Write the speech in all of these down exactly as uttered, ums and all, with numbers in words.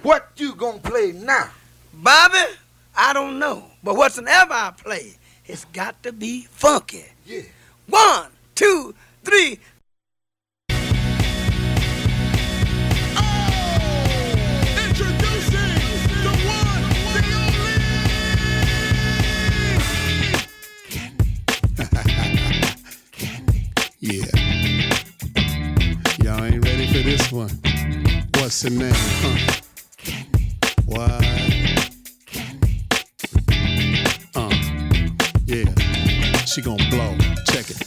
What you gonna play now? Bobby, I don't know. But whatsoever I play, it's got to be funky. Yeah. One, two, three. Yeah. Y'all ain't ready for this one. What's the name, huh? What? Uh, yeah. She gon' blow. Check it.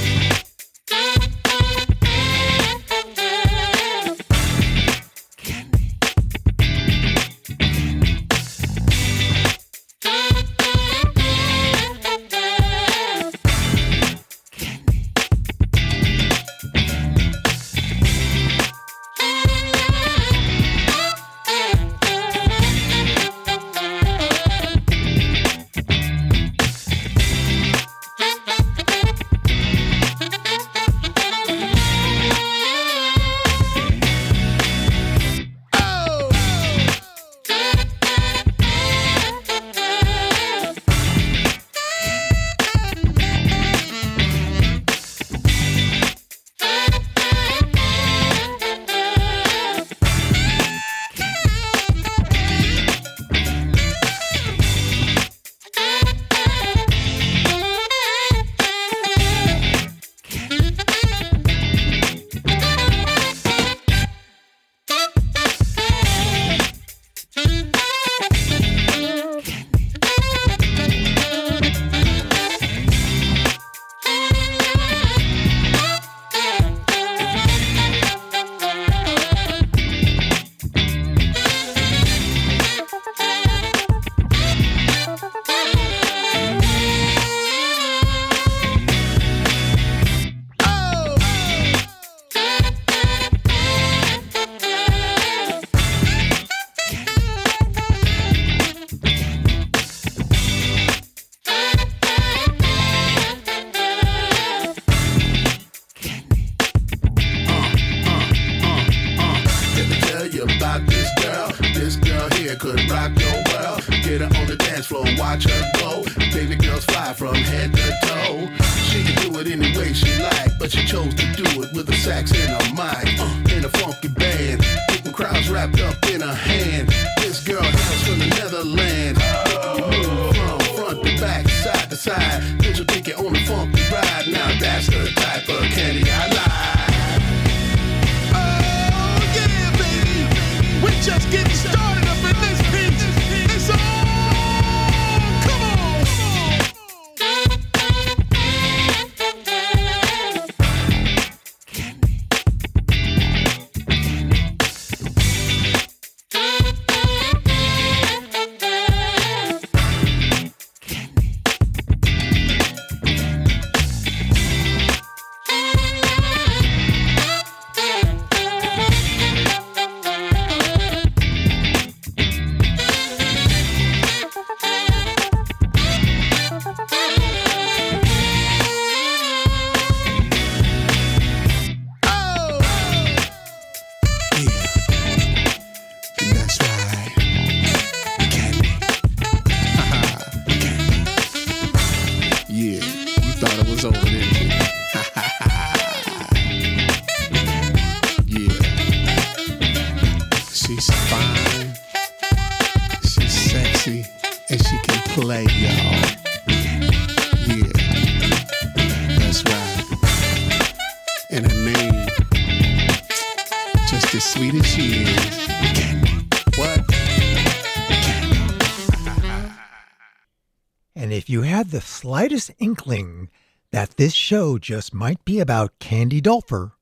The slightest inkling that this show just might be about Candy Dulfer,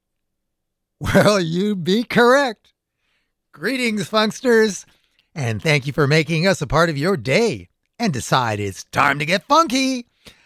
well, you'd be correct. Greetings, funksters, and thank you for making us a part of your day and decide it's time to get funky.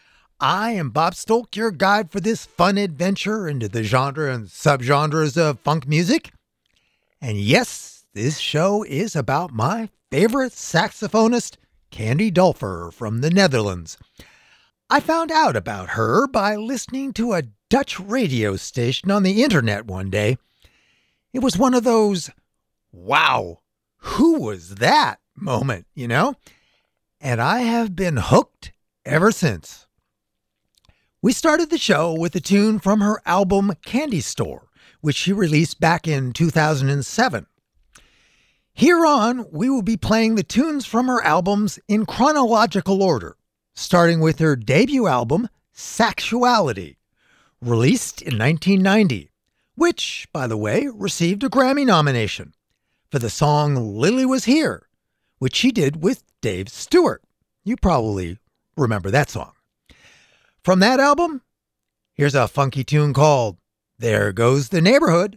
I am Bob Stolk, your guide for this fun adventure into the genre and subgenres of funk music. And yes, this show is about my favorite saxophonist, Candy Dulfer from the Netherlands. I found out about her by listening to a Dutch radio station on the internet one day. It was one of those, wow, who was that moment, you know? And I have been hooked ever since. We started the show with a tune from her album Candy Store, which she released back in two thousand seven. Here on, we will be playing the tunes from her albums in chronological order, starting with her debut album, Sexuality, released in nineteen ninety, which, by the way, received a Grammy nomination for the song Lily Was Here, which she did with Dave Stewart. You probably remember that song. From that album, here's a funky tune called There Goes the Neighborhood.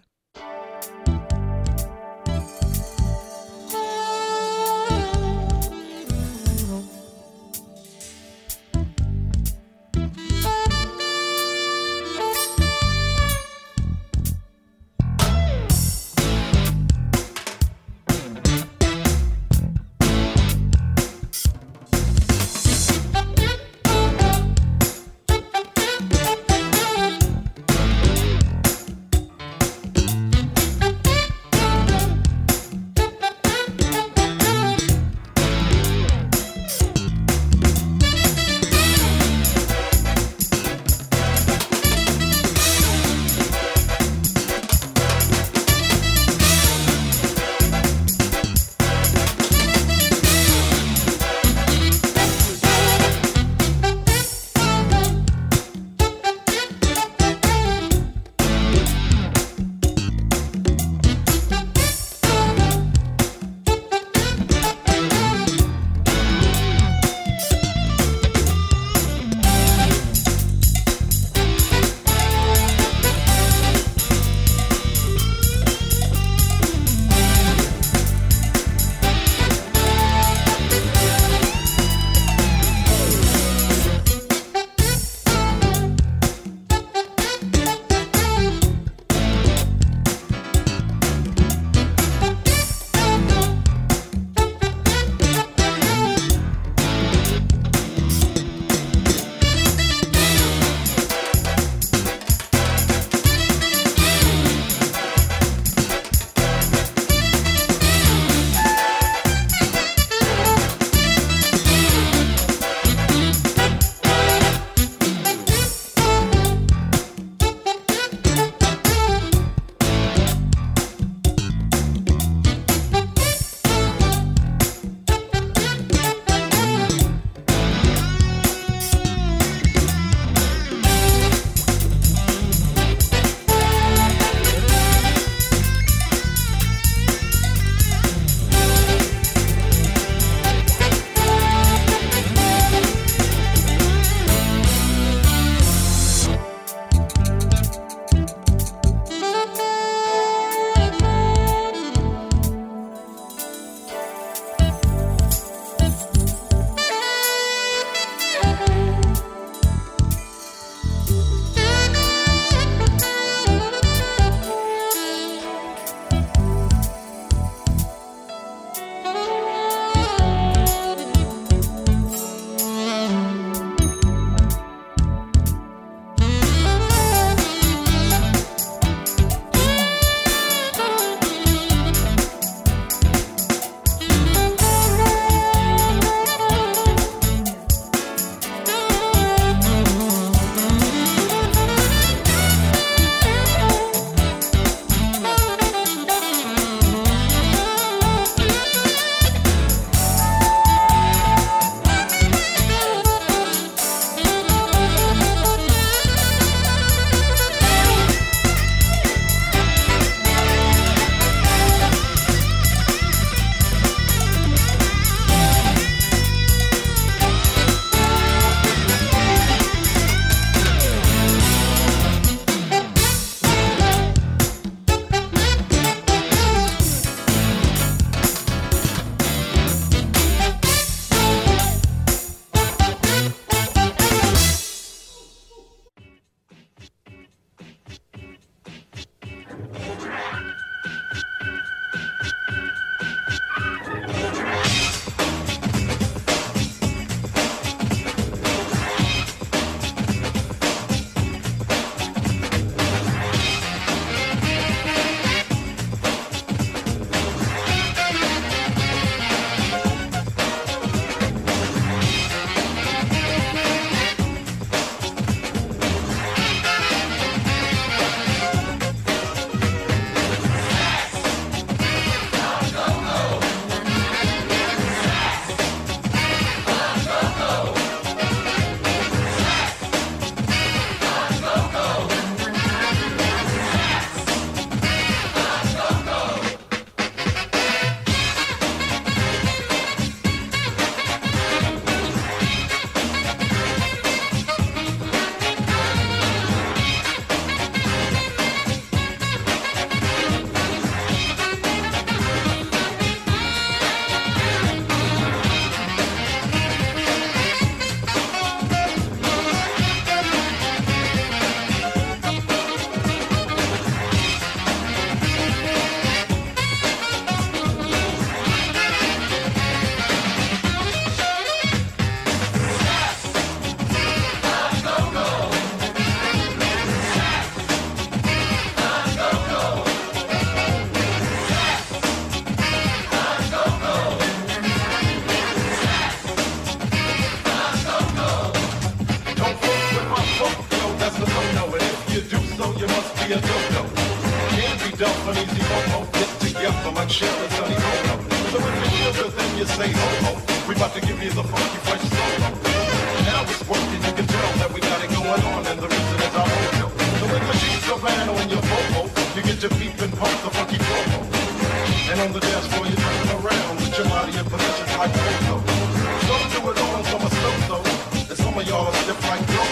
you say ho ho. We about to give you the funky fresh solo. Now it's working, you can tell that we got it going on, and the reason is our mojo. So when the sheets go van on your Volvo, you get your feet and pump the funky flow. And on the dance floor you turn around with your body in position like photo. Don't do it all from a slow and some of y'all are stiff like dope.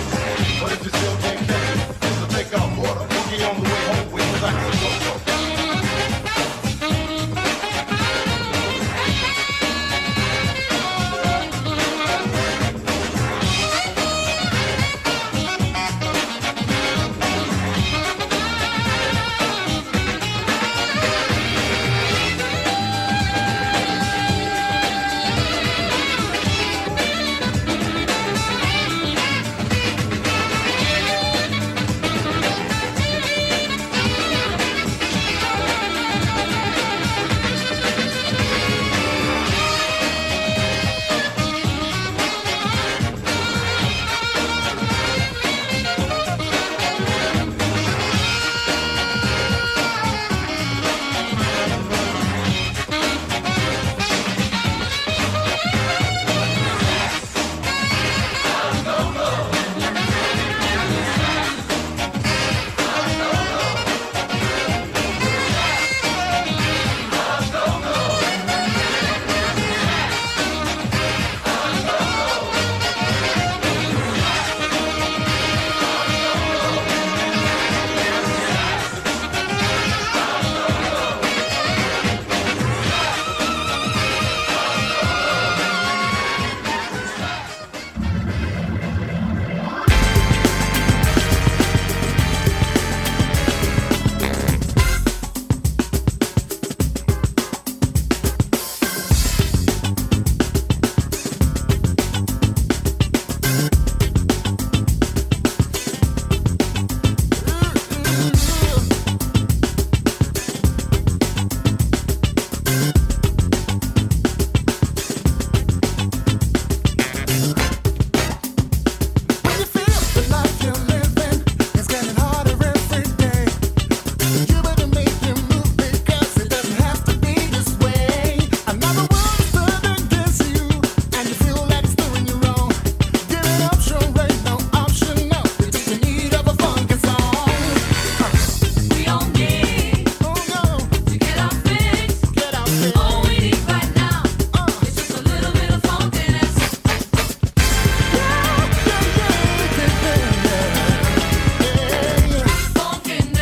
But if you still can't catch it, it's to take out water. Boogie on the way home with the sax and go-go.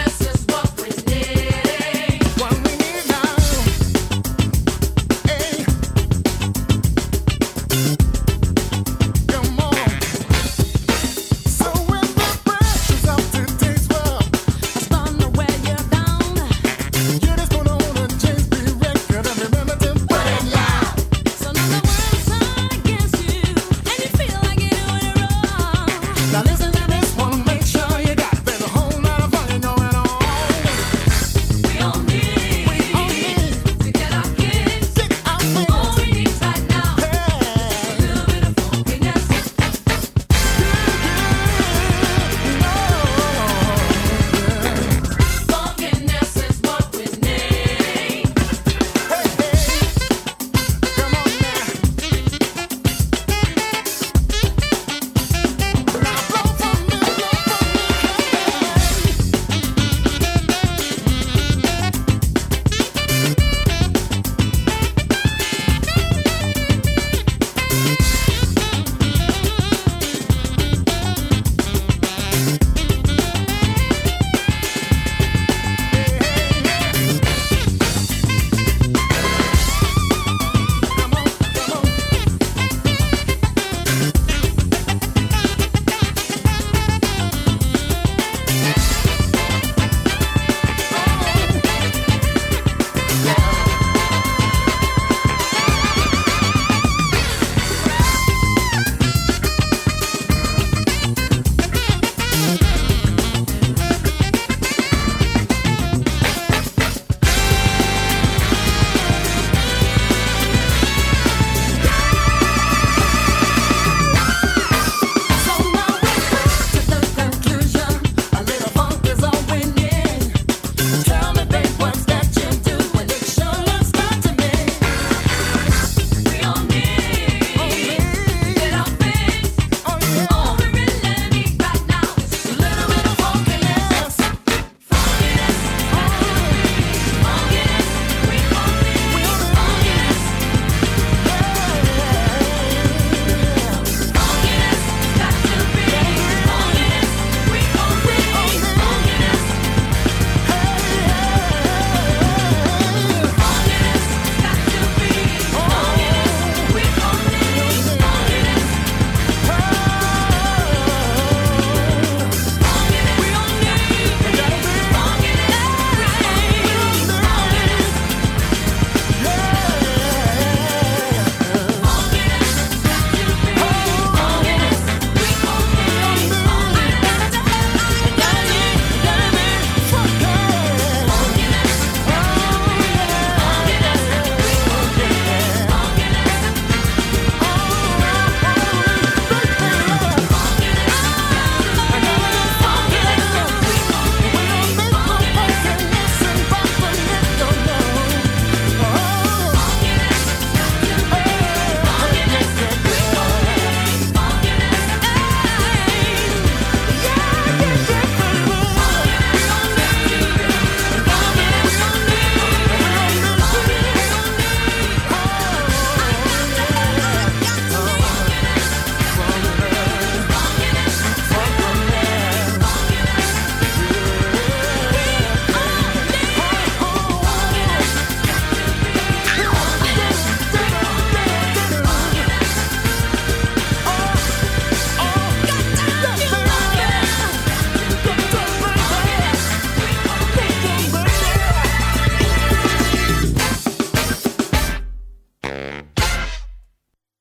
Hey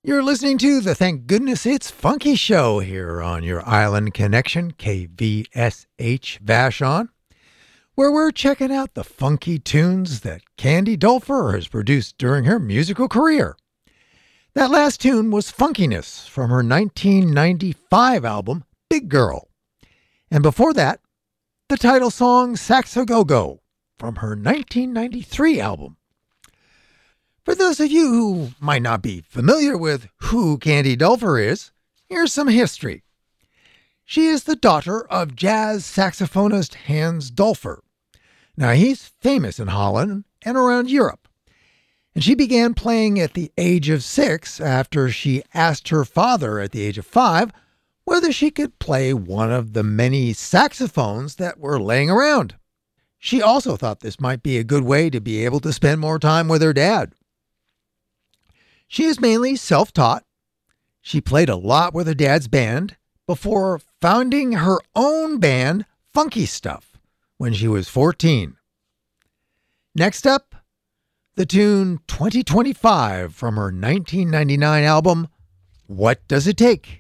You're listening to the Thank Goodness It's Funky show here on your Island Connection, K V S H Vashon, where we're checking out the funky tunes that Candy Dulfer has produced during her musical career. That last tune was Funkiness from her nineteen ninety-five album, Big Girl. And before that, the title song Sax-A-Go-Go from her nineteen ninety-three album. For those of you who might not be familiar with who Candy Dulfer is, here's some history. She is the daughter of jazz saxophonist Hans Dulfer. Now, he's famous in Holland and around Europe. And she began playing at the age of six after she asked her father at the age of five whether she could play one of the many saxophones that were laying around. She also thought this might be a good way to be able to spend more time with her dad. She is mainly self-taught. She played a lot with her dad's band before founding her own band, Funky Stuff, when she was fourteen. Next up, the tune twenty twenty-five from her nineteen ninety-nine album, What Does It Take?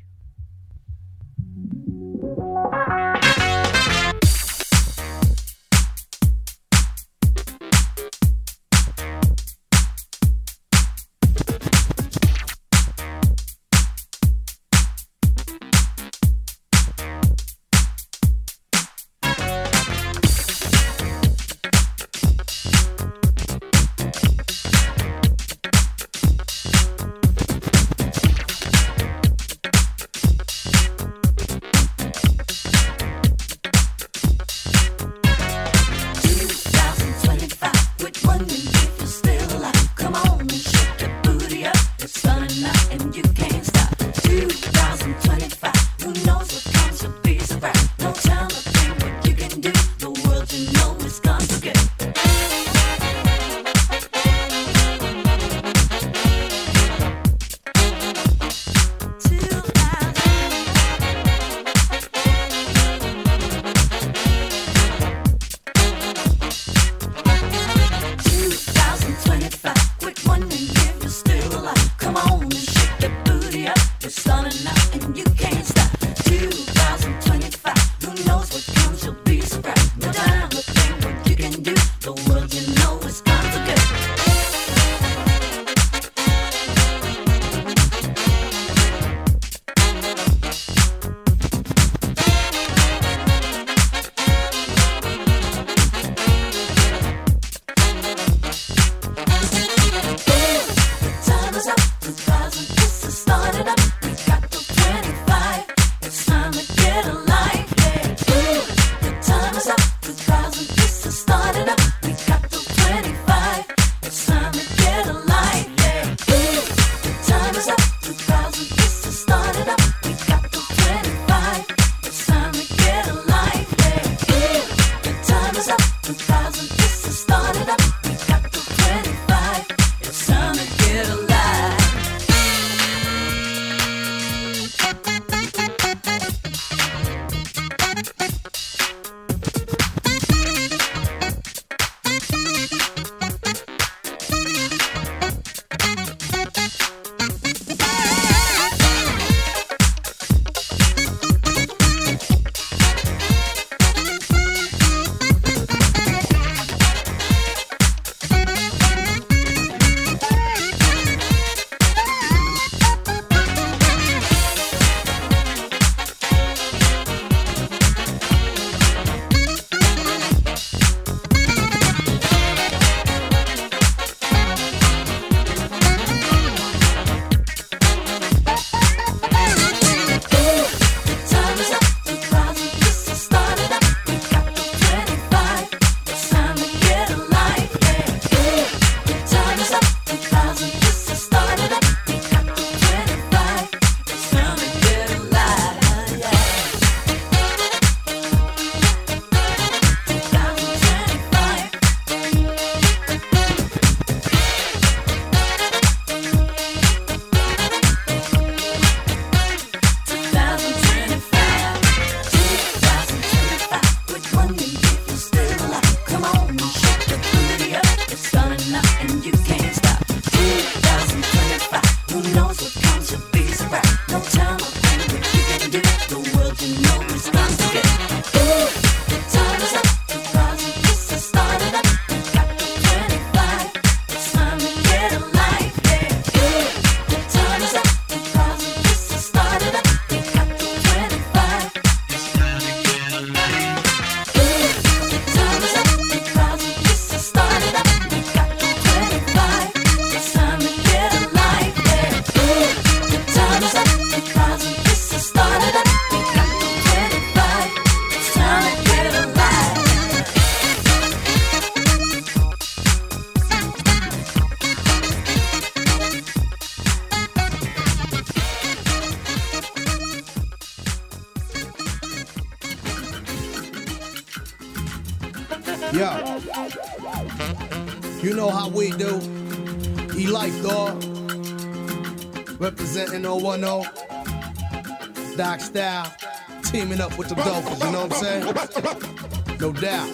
You know how we do. E-Life, dog. Representing oh one oh. Doc Style. Teaming up with the Dolphins, you know what I'm saying? No doubt.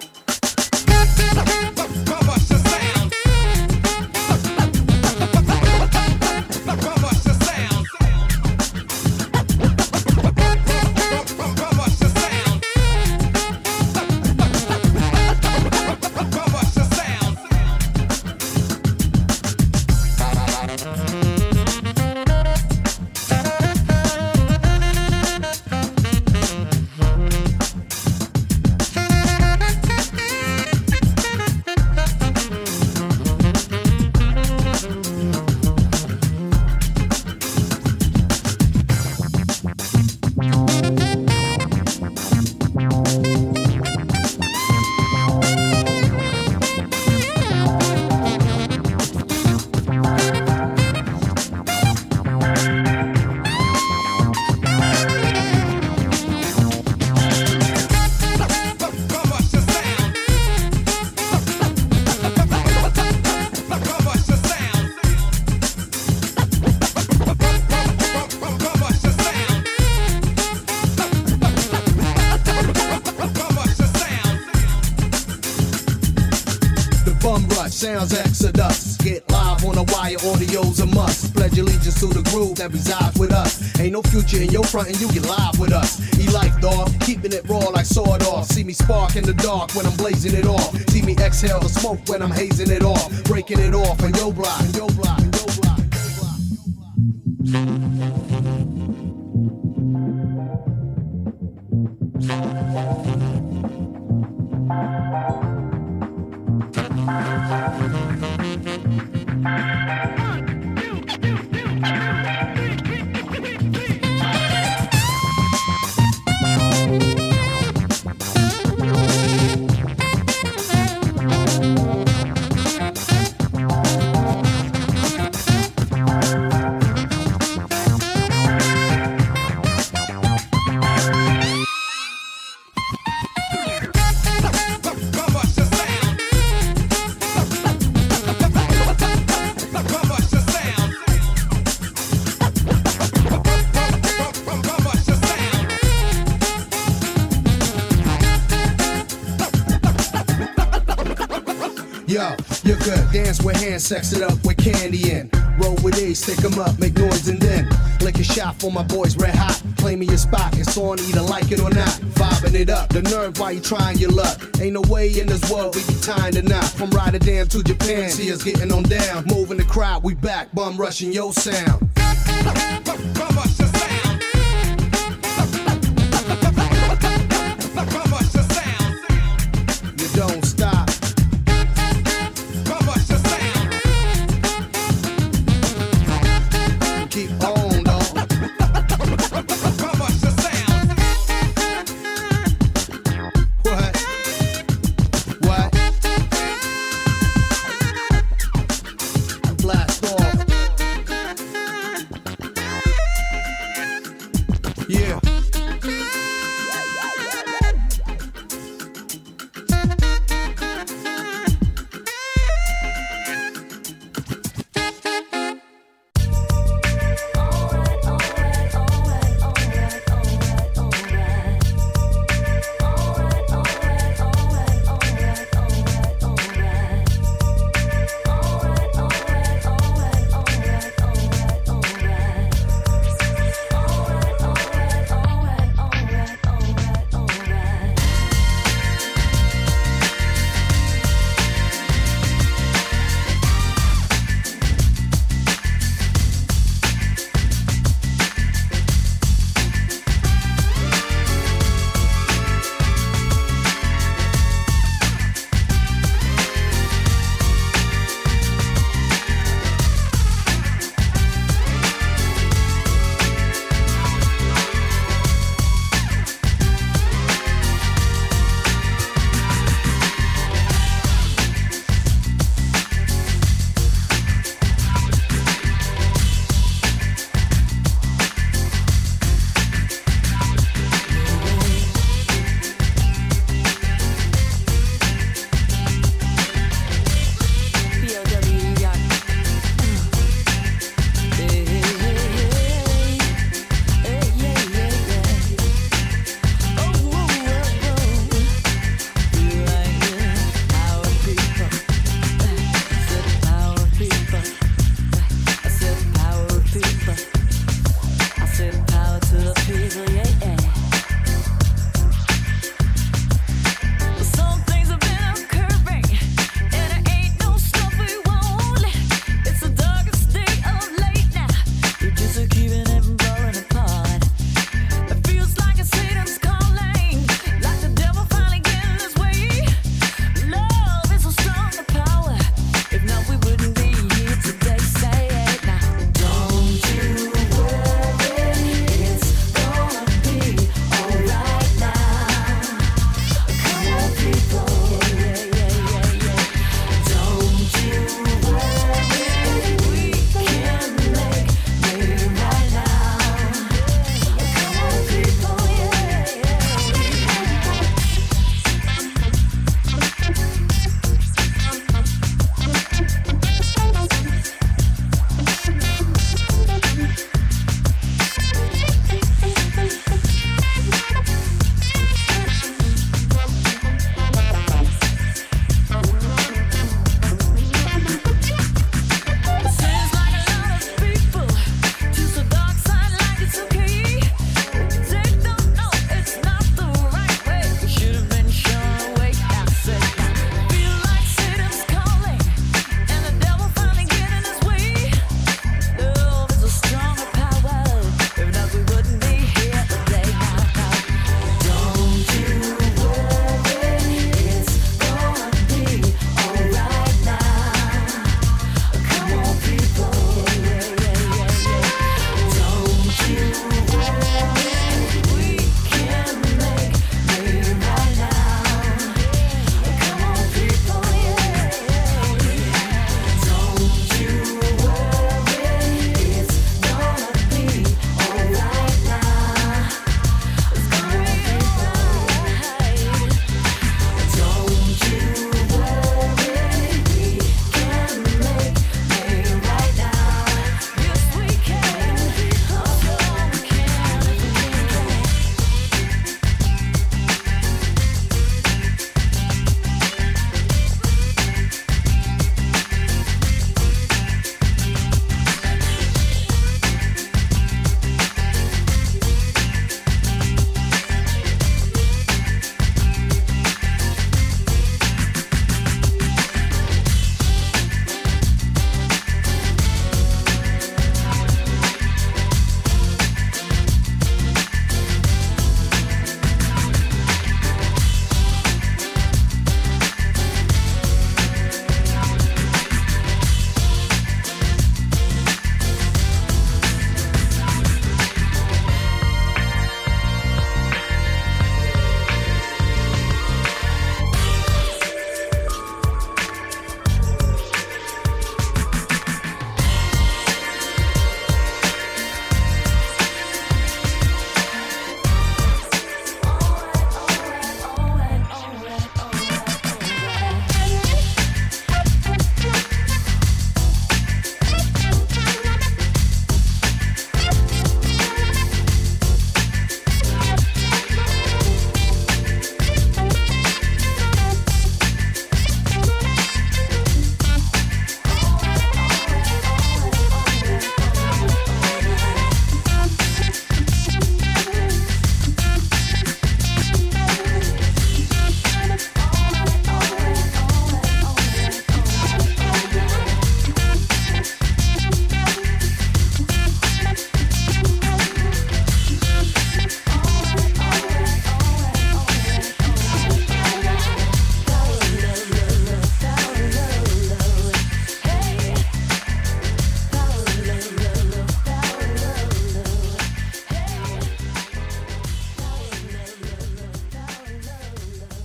Sounds exodus. Get live on a wire, audio's a must. Pledge allegiance to the groove that resides with us. Ain't no future in your front and you get live with us. E-Life, dog, keeping it raw like sawed off. See me spark in the dark when I'm blazing it off. See me exhale the smoke when I'm hazing it off. Breaking it off on your block, on your block, on your block, Yo, you're good. Dance with hands, sex it up with candy in. Roll with Ace, stick 'em up, make noise and then lick a shot for my boys red hot. Claim me your spot, it's on either like it or not. Vibing it up, the nerve while you trying your luck. Ain't no way in this world we be tying the knot. From Rotterdam to Japan, see us getting on down. Moving the crowd, we back, bum rushing your sound. You don't stop. Keep on, dog. What? What? Blast off.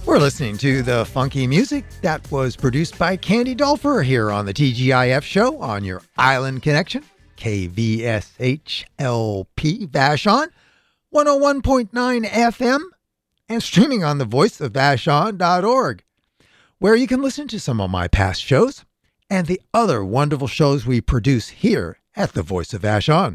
We're listening to the funky music that was produced by Candy Dulfer here on the T G I F show on your Island Connection, K V S H L P Vashon, one oh one point nine F M, and streaming on the voice of vashon dot org, where you can listen to some of my past shows and the other wonderful shows we produce here at the Voice of Vashon.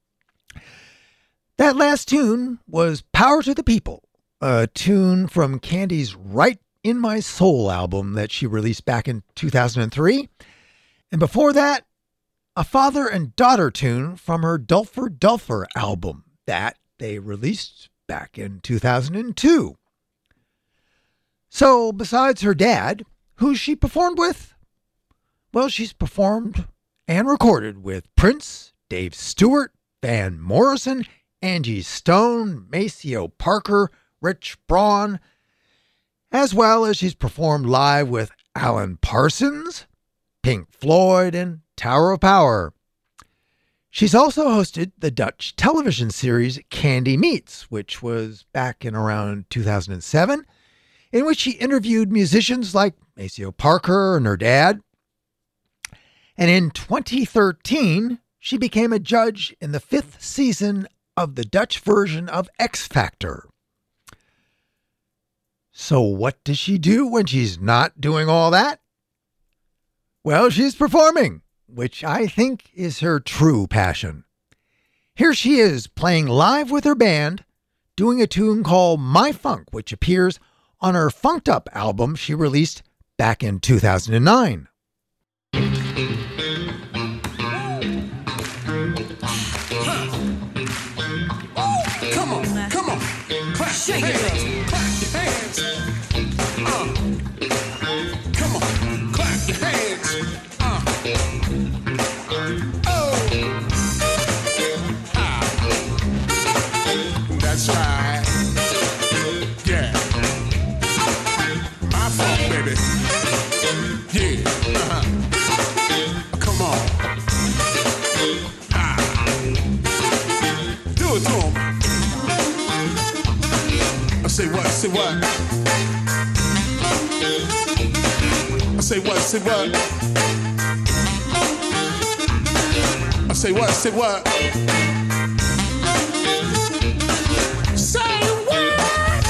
That last tune was Power to the People, a tune from Candy's Right in My Soul album that she released back in two thousand three. And before that, a father and daughter tune from her Dulfer Dulfer album that they released back in two thousand two. So besides her dad, who's she performed with? Well, she's performed and recorded with Prince, Dave Stewart, Van Morrison, Angie Stone, Maceo Parker, Rich Braun, as well as she's performed live with Alan Parsons, Pink Floyd, and Tower of Power. She's also hosted the Dutch television series Candy Meets, which was back in around two thousand seven, in which she interviewed musicians like Maceo Parker and her dad. And in twenty thirteen, she became a judge in the fifth season of the Dutch version of X Factor. So what does she do when she's not doing all that? Well, she's performing, which I think is her true passion. Here she is playing live with her band, doing a tune called My Funk, which appears on her Funked Up album she released back in two thousand nine. Come on, come on, clap your hands, clap your hands. Uh. Come on, clap your hands. Uh. Oh, ah. That's right. Yeah, my fault, baby. Yeah, uh-huh. Come on. Ah. Do it to 'em. Say what, say what? I say what, say what? I say what, say what? Say what?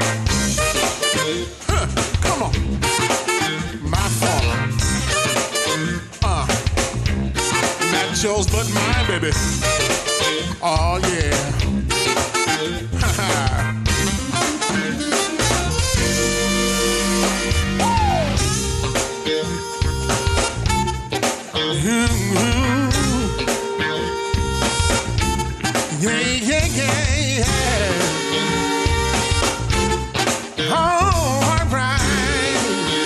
Huh, come on. My fault. Uh, not yours but mine, baby. Oh yeah. Ha ha. Yeah, yeah, yeah, yeah. Oh, all right.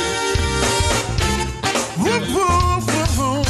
Whoop, whoop, whoop, whoop.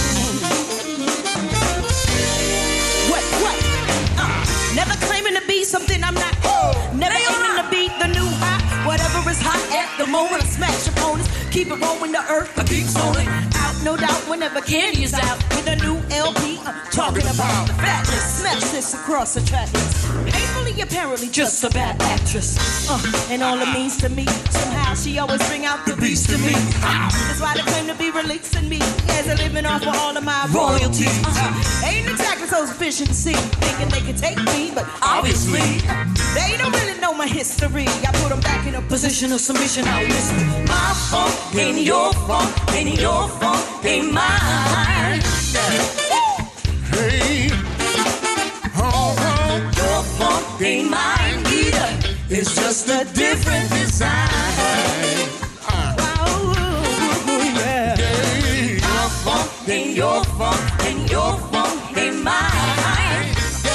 What, what? Uh, never claiming to be something I'm not. Oh, never aiming to be the new hot. Whatever is hot at the moment, I smash opponents. Keep it rolling the earth, I keep rolling. Out, no doubt, whenever Candy is out. With a new L P, I'm talking about the fatness. Smash this across the track list. Painfully, apparently, just a bad actress. Uh, and all it means to me, somehow she always bring out the beast in me. Uh, that's why they claim to be releasing me, as a living off of all of my royalties. Uh, ain't exactly so sufficient to see, thinking they can take me, but obviously, they don't really know my history. I put them back in a position of submission. Now listen, my funk ain't your funk, ain't your funk, ain't mine. Hey, oh, oh, Your funk ain't mine either. it's just a different design. Uh, Wow, yeah. hey, My funk ain't your funk, and your funk ain't mine.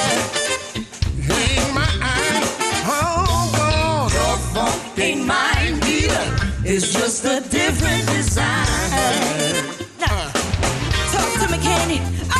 hey, my oh, oh, Your funk ain't mine either. it's just a different design. Now, talk to me, Candy.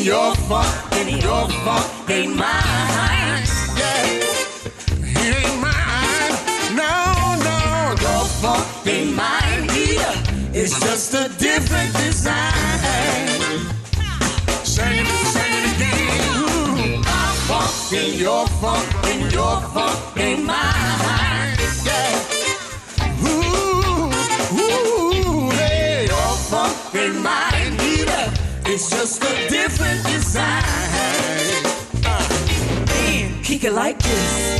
and your funk, and your funk ain't mine. Yeah, it ain't mine. No, no, your funk ain't mine either. It's just a different design. Sing it, sing it again. My funk and your funk, and your funk ain't mine. Yeah. Ooh, ooh, hey, your funk ain't mine either. It's just a different design. Uh, man, kick it like this.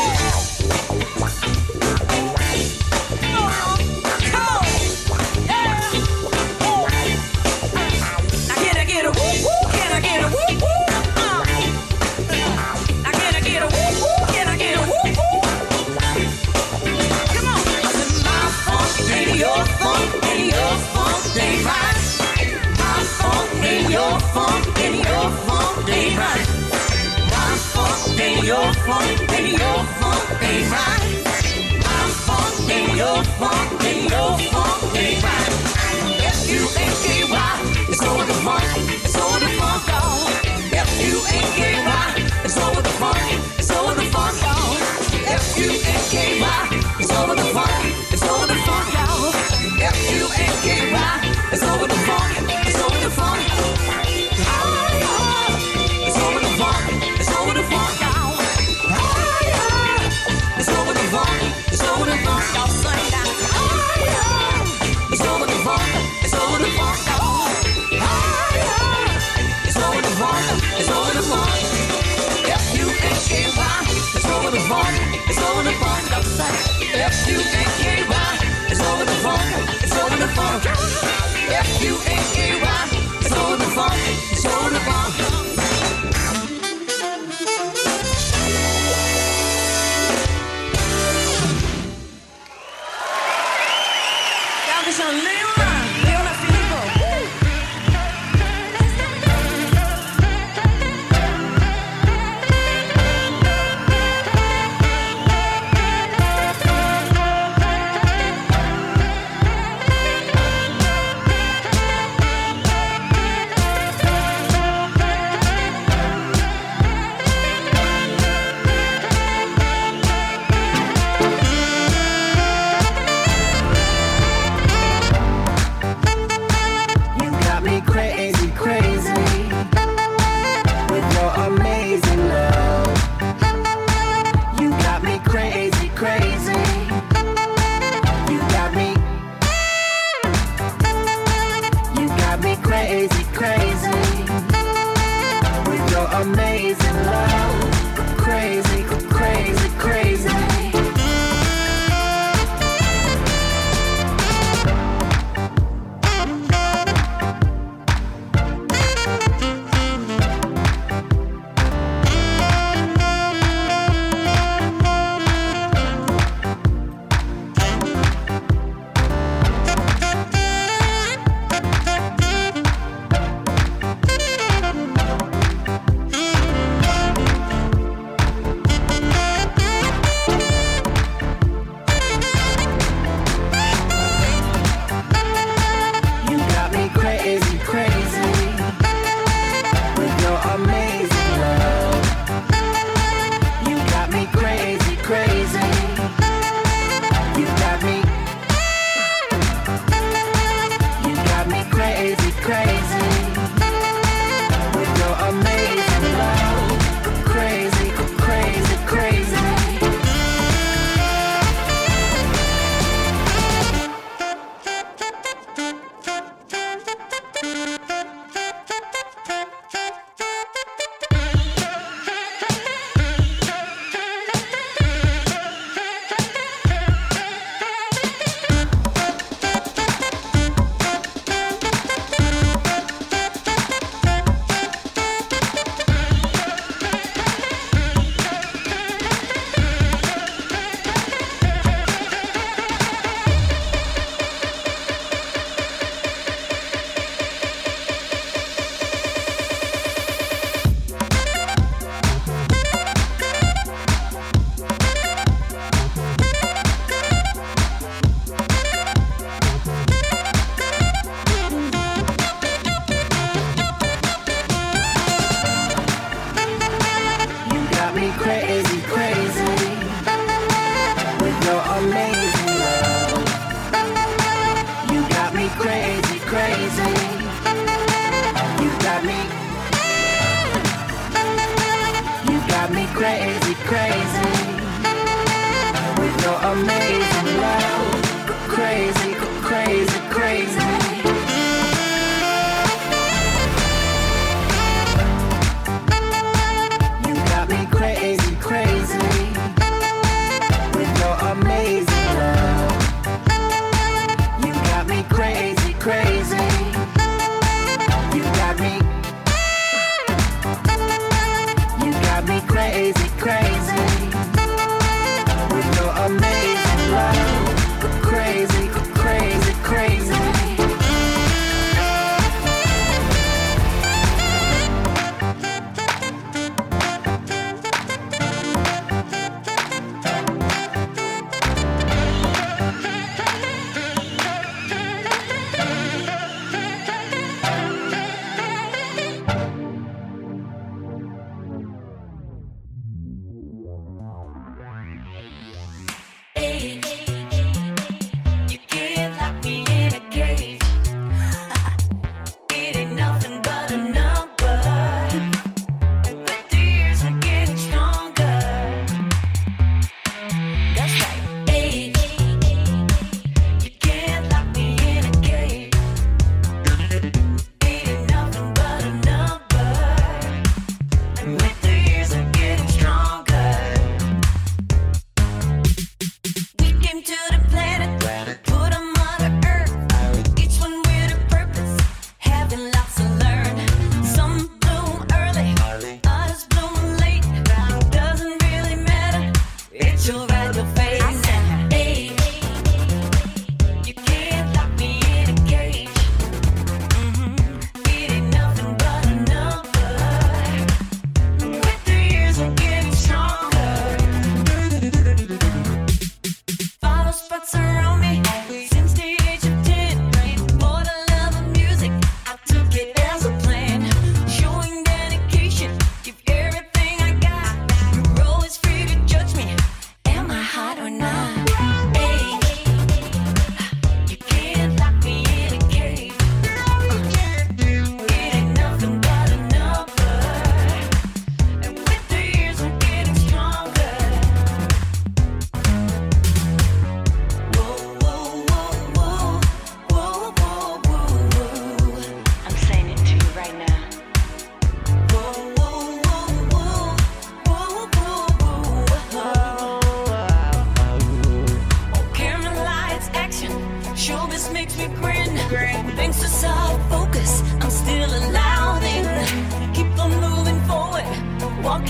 Your funk and your funk ain't right. My funk and your funk and your funk ain't right. My funk and your funk and your funk ain't right. My funk and your funk and your funk ain't right. F U N K Y, it's over the funk, it's over the funk, y'all. F U N K Y, it's over the funk, it's over the funk, y'all. F U N K Y, it's over the funk, it's over the funk, y'all. F U N K Y, it's over the funk, it's over the funk. Oh, yeah. It's over the funk, it's over the funk, y'all. Oh, yeah. It's over the funk, it's over the funk, y'all. Sing that. Oh, yeah. It's over the funk, it's over the funk, y'all. Oh, yeah. It's over the funk, it's over the funk. F U N K Y, it's over the funk, it's over the funk, y'all. Sing. F U N K Y. It's over the funk, it's over the funk. F U N K Y, it's over the funk, it's over the funk. Dankeschön, Leon, Leon Filippo.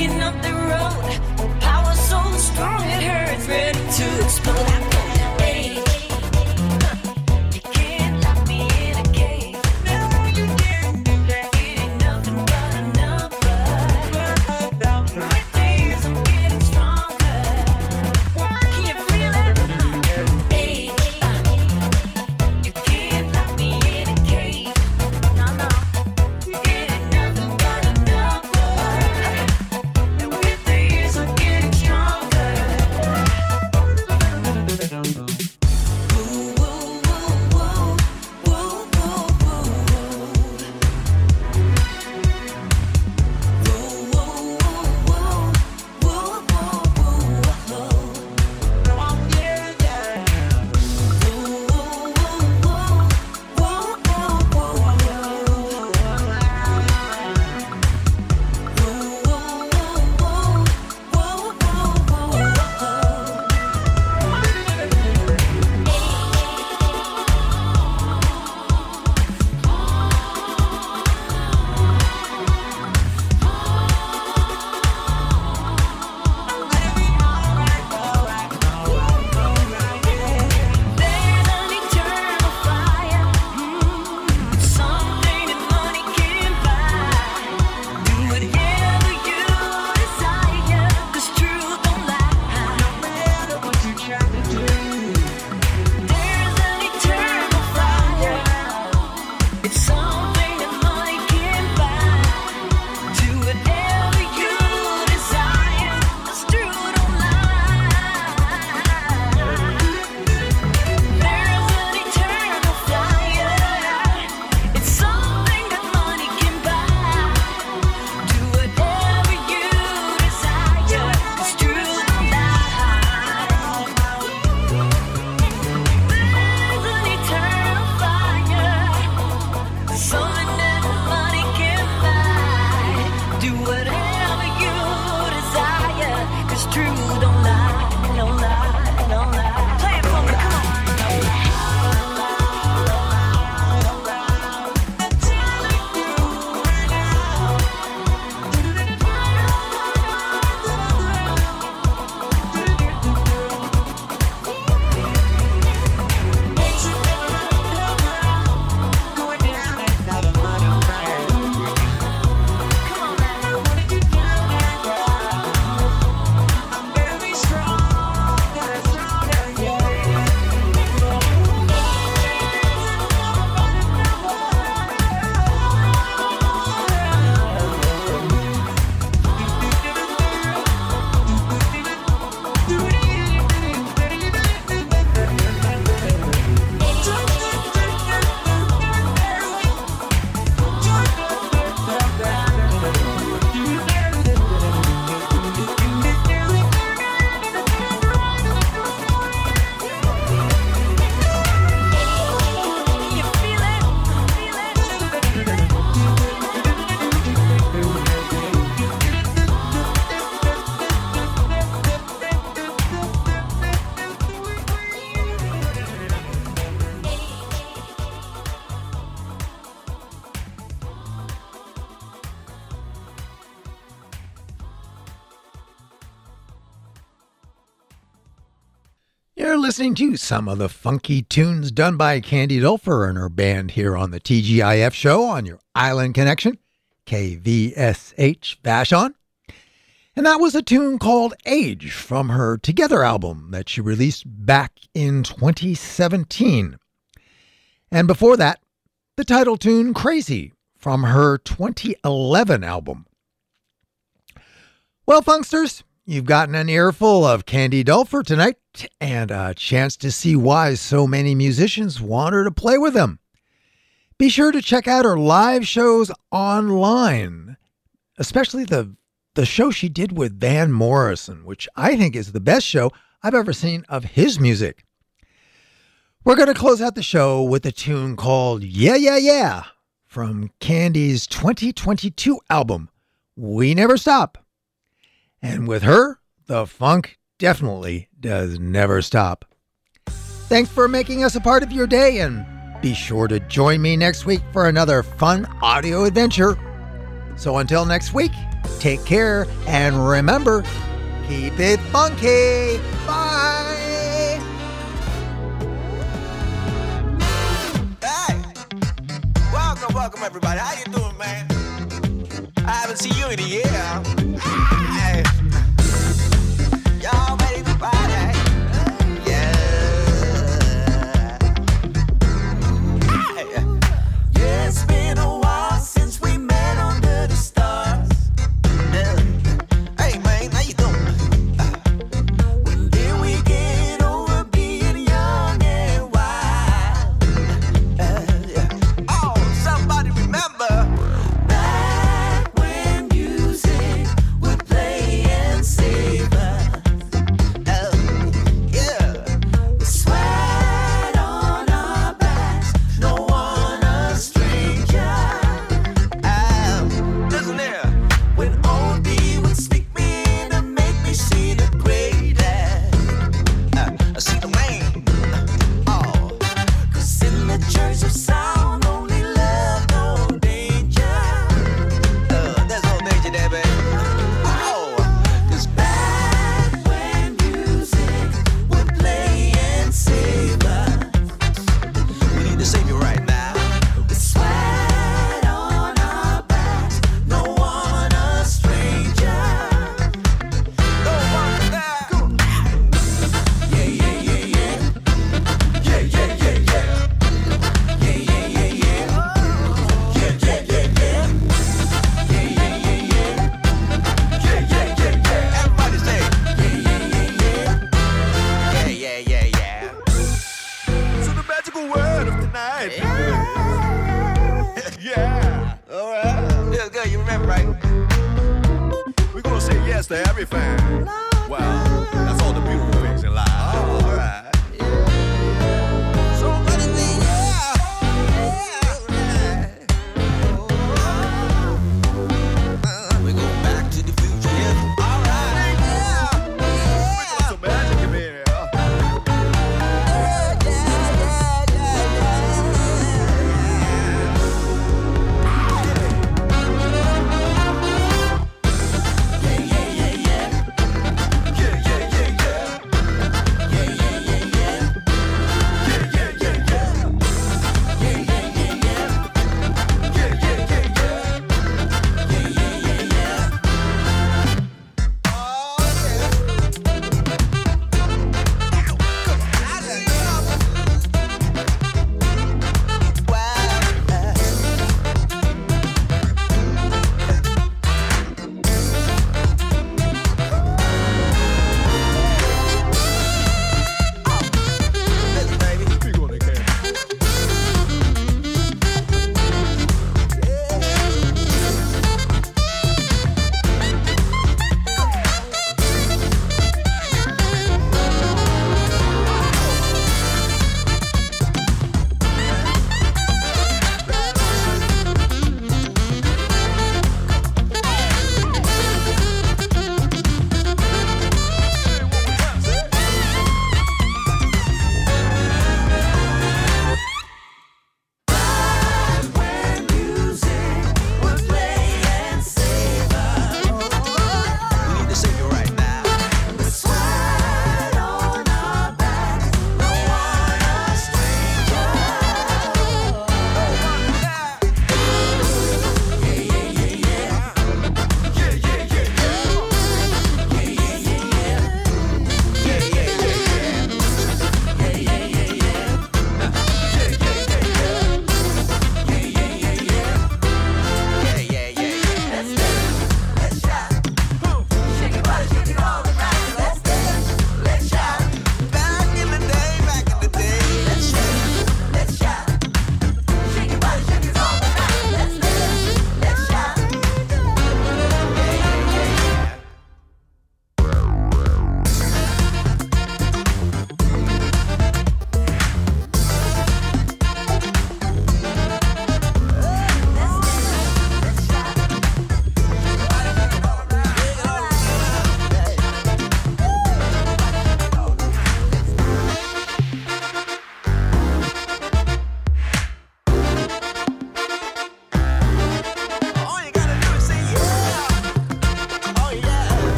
walking up the road. Power so strong it hurts, ready to explode. I go, hey, you can't lock me in a cage. No, you can't do that. It ain't nothing but a number. With days I'm getting stronger. Can you feel it? Hey, you can't lock me in a cage. No, no. It ain't nothing but a number. And with days I'm getting stronger. Woo, woo, woo, woo. Woo, woo, woo, woo. Woo, woo, woo, woo. Woo, woo, woo, woo. Oh, yeah, yeah. Woo, woo, woo, woo. Woo, woo, woo, woo. Woo, woo, woo, woo. Woo, woo, woo, woo. There's an eternal fire, mm, something that money can buy. Do whatever you desire, 'cause truth don't lie. No matter what you try to do. There's an eternal fire, it's something that money can buy. Do whatever you desire, 'cause truth don't lie. There's an eternal fire, it's something that money can buy. Do whatever you desire, 'cause truth don't lie. There's an eternal fire, something that money can buy. Do whatever you desire, 'cause truth don't lie, don't lie, don't lie. Play it for me, come on. You feel it? Feel it? You're listening to some of the funky tunes done by Candy Dulfer and her band here on the T G I F show on your Island Connection, K V S H Vashon. And that was a tune called Age from her Together album that she released back in twenty seventeen. And before that, the title tune Crazy from her twenty eleven album. Well, funksters, you've gotten an earful of Candy Dulfer tonight and a chance to see why so many musicians want her to play with them. Be sure to check out her live shows online, especially the, the show she did with Van Morrison, which I think is the best show I've ever seen of his music. We're going to close out the show with a tune called Yeah, Yeah, Yeah from Candy's twenty twenty-two album, We Never Stop. And with her, the funk definitely does never stop. Thanks for making us a part of your day, and be sure to join me next week for another fun audio adventure. So until next week, take care, and remember, keep it funky. Bye. Hey, welcome, welcome everybody. How you doing, man? I haven't seen you in a year. Hey. Y'all ready to party? Yeah. Hey. Yeah, it's been a while since we met under the stars. Yeah. Hey, man, how you doing? Uh, when did we get over being young and wild? Uh, yeah. Oh, somebody remember back when music would play and save us. Oh, yeah. The sweat on our backs, no one a stranger. Um, listen here. When old B would stick me in and make me see the greatest. Uh, I see the man. Oh, 'cause in the church of sound, only love, no danger. Uh, there's no danger there, baby. Oh, 'cause back when music would play and save us, we need to save you right now. The sweat on our backs, no one a stranger. No one there. Yeah, yeah, yeah, yeah. Yeah, yeah, yeah, yeah. Yeah, yeah, yeah, yeah. Yeah, yeah, yeah, yeah. Yeah, yeah, yeah, yeah. Yeah, yeah, yeah, yeah. Everybody say, yeah, yeah, yeah, yeah. Yeah, yeah, yeah, yeah. So the magical word of tonight. Yeah. All right. Yeah, good. You remember, right? We're gonna say yes to everything. Wow, that's all the beautiful